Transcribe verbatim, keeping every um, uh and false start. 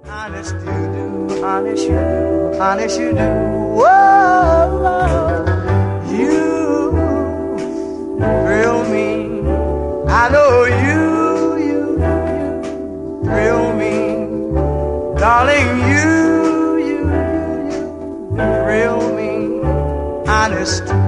Honest you do, honest you do, honest you do. Whoa, you thrill me. I know you, you, you thrill me, darling. You, you, you, you thrill me. Honest.